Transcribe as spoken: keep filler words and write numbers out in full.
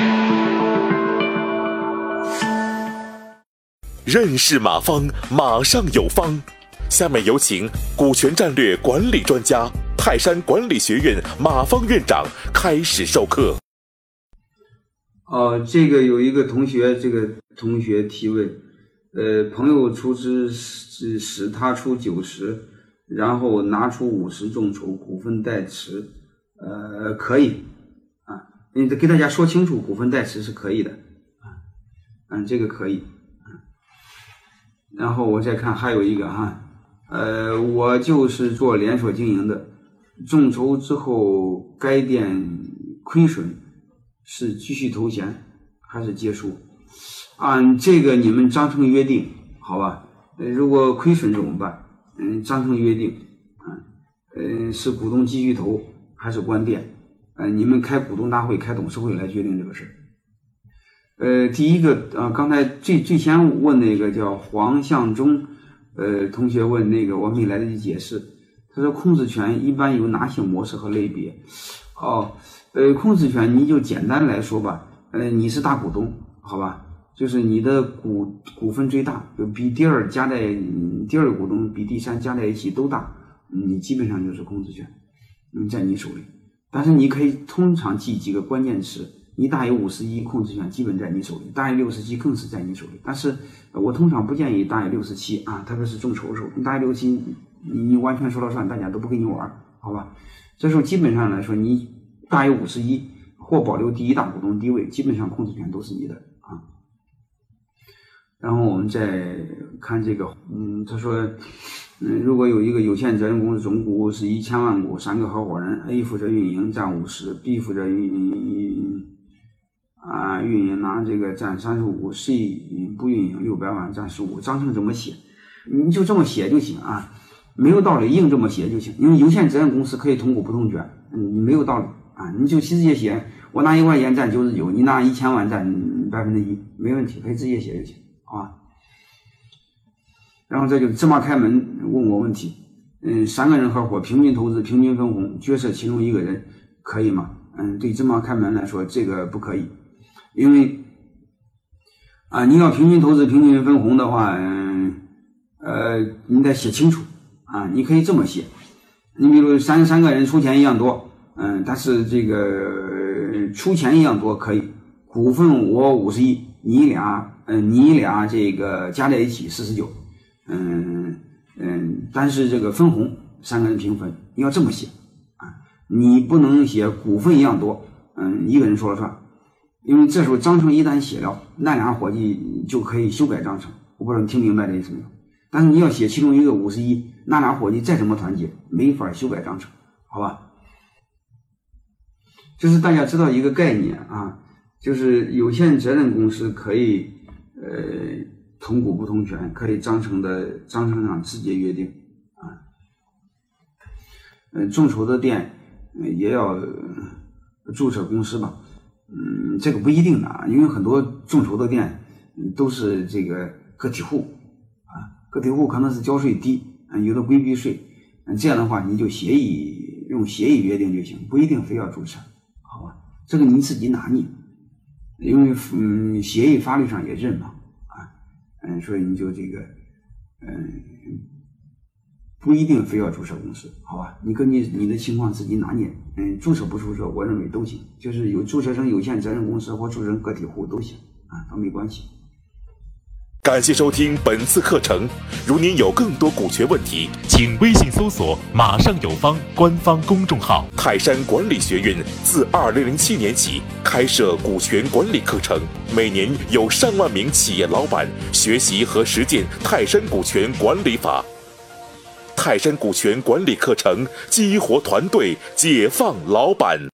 认识马方，马上有方。下面有请股权战略管理专家、泰山管理学院马方院长开始授课。 哦，这个有一个同学，这个同学提问，呃，朋友出资使使他出九十，然后拿出五十众筹股份代持，呃，可以啊，你得给大家说清楚，股份代持是可以的啊，嗯，这个可以。然后我再看还有一个哈，呃，我就是做连锁经营的，众筹之后该店亏损是继续投钱还是结束？按这个你们章程约定，好吧？呃，如果亏损怎么办？嗯，章程约定，啊，呃，是股东继续投还是关店？呃，你们开股东大会、开董事会来决定这个事儿。呃，第一个啊，刚才最最先问那个叫黄向忠，呃，同学问那个，我没来得及解释。他说控制权一般有哪些模式和类别？哦，呃，控制权你就简单来说吧，呃，你是大股东，好吧？就是你的股股份最大，就比第二加在第二股东比第三加在一起都大，你基本上就是控制权，嗯，在你手里。但是你可以通常记几个关键词。你大于五十一，控制权基本在你手里；大于六十七，更是在你手里。但是，我通常不建议大于六十七啊，特别是众筹的时候，你大于六十七，你完全说了算，大家都不跟你玩，好吧？这时候基本上来说，你大于五十一或保留第一大股东地位，基本上控制权都是你的啊。然后我们再看这个，嗯，他说，嗯，如果有一个有限责任公司总股是一千万股，三个合伙人 ，A 负责运营占五十 ，B 负责运营。啊，运营拿这个占三十五 ，C 不运营六百万占十五，章程怎么写？你就这么写就行啊，没有道理硬这么写就行。因为有限责任公司可以同股不同权，嗯，没有道理啊，你就直接写，我拿一块钱占九十九，你拿一千万占百分之一，没问题，可以直接写就行，好吧？然后这就芝麻开门问我问题，嗯，三个人合伙，平均投资，平均分红，角色其中一个人可以吗？嗯，对芝麻开门来说，这个不可以。因为啊，你要平均投资、平均分红的话，嗯，呃，你得写清楚啊。你可以这么写，你比如三三个人出钱一样多，嗯，但是这个、呃、出钱一样多可以，股份我五十一，你俩，嗯，你俩这个加在一起四十九，嗯嗯，但是这个分红三个人平分，你要这么写啊，你不能写股份一样多，嗯，一个人说了算。因为这时候章程一旦写了，那俩伙计就可以修改章程。我不知道你听明白这意思没有？但是你要写其中一个五十一，那俩伙计再怎么团结，没法修改章程，好吧？就是大家知道一个概念啊，就是有限责任公司可以呃同股不同权，可以章程的章程上直接约定啊。呃，众筹的店、呃、也要、呃、注册公司吧。嗯，这个不一定的啊，因为很多众筹的店都是这个个体户啊，个体户可能是交税低，嗯，有的规避税，嗯，这样的话你就协议用协议约定就行，不一定非要注册，好吧？这个你自己拿捏，因为嗯，协议法律上也认嘛，啊，嗯，所以你就这个，嗯，不一定非要注册公司，好吧？你根据你的情况自己拿捏。嗯，注册不注册，我认为都行，就是有注册成有限责任公司或注册成个体户都行啊，都没关系。 感谢收听本次课程。如您有更多股权问题，请微信搜索“马上有方”官方公众号。泰山管理学院自二零零七年起开设股权管理课程，每年有上万名企业老板学习和实践泰山股权管理法。泰山股权管理课程，激活团队，解放老板。